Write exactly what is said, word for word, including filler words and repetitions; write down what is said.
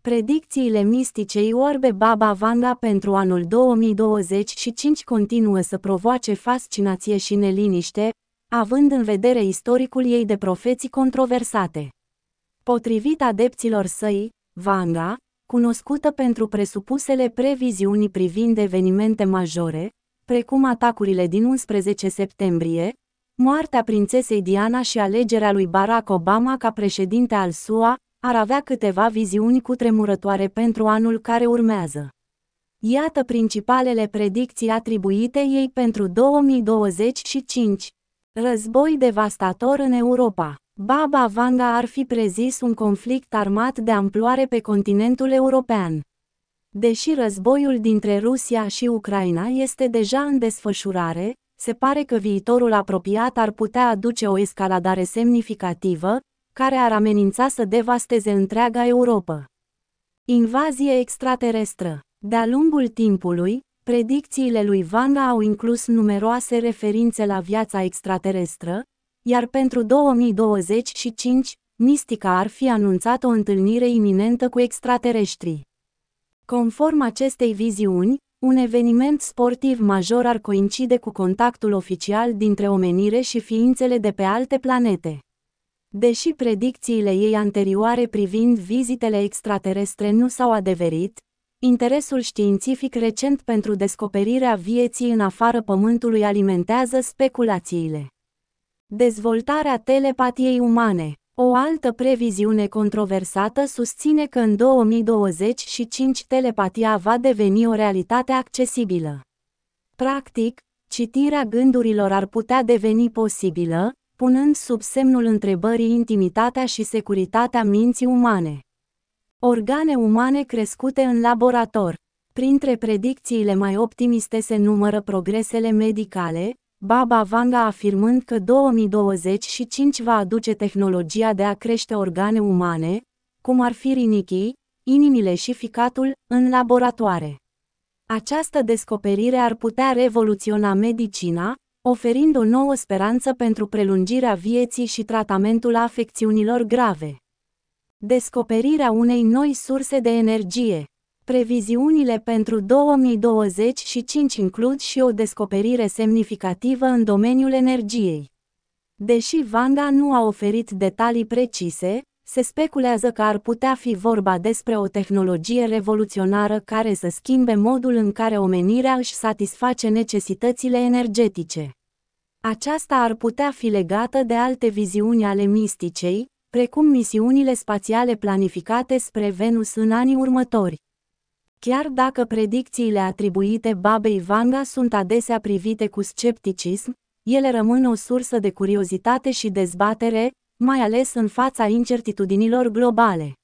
Predicțiile misticei Orbe Baba Vanga pentru anul două mii douăzeci și cinci continuă să provoace fascinație și neliniște, având în vedere istoricul ei de profeții controversate. Potrivit adepților săi, Vanga, cunoscută pentru presupusele previziuni privind evenimente majore, precum atacurile din unsprezece septembrie, moartea prințesei Diana și alegerea lui Barack Obama ca președinte al S U A, ar avea câteva viziuni cutremurătoare pentru anul care urmează. Iată principalele predicții atribuite ei pentru două mii douăzeci și cinci. Război devastator în Europa. Baba Vanga ar fi prezis un conflict armat de amploare pe continentul european. Deși războiul dintre Rusia și Ucraina este deja în desfășurare, se pare că viitorul apropiat ar putea aduce o escaladare semnificativă, care ar amenința să devasteze întreaga Europa. Invazie extraterestră. De-a lungul timpului, predicțiile lui Vanga au inclus numeroase referințe la viața extraterestră, iar pentru două mii douăzeci și cinci, mistica ar fi anunțat o întâlnire iminentă cu extraterestrii. Conform acestei viziuni, un eveniment sportiv major ar coincide cu contactul oficial dintre omenire și ființele de pe alte planete. Deși predicțiile ei anterioare privind vizitele extraterestre nu s-au adeverit, interesul științific recent pentru descoperirea vieții în afara Pământului alimentează speculațiile. Dezvoltarea telepatiei umane. O altă previziune controversată susține că în două mii douăzeci și cinci telepatia va deveni o realitate accesibilă. Practic, citirea gândurilor ar putea deveni posibilă, punând sub semnul întrebării intimitatea și securitatea minții umane. Organe umane crescute în laborator. Printre predicțiile mai optimiste se numără progresele medicale, Baba Vanga afirmând că două mii douăzeci și cinci va aduce tehnologia de a crește organe umane, cum ar fi rinichii, inimile și ficatul, în laboratoare. Această descoperire ar putea revoluționa medicina, oferind o nouă speranță pentru prelungirea vieții și tratamentul afecțiunilor grave. Descoperirea unei noi surse de energie. Previziunile pentru două mii douăzeci și cinci includ și o descoperire semnificativă în domeniul energiei. Deși Vanga nu a oferit detalii precise, se speculează că ar putea fi vorba despre o tehnologie revoluționară care să schimbe modul în care omenirea își satisface necesitățile energetice. Aceasta ar putea fi legată de alte viziuni ale misticei, precum misiunile spațiale planificate spre Venus în anii următori. Chiar dacă predicțiile atribuite Babei Vanga sunt adesea privite cu scepticism, ele rămân o sursă de curiozitate și dezbatere, mai ales în fața incertitudinilor globale.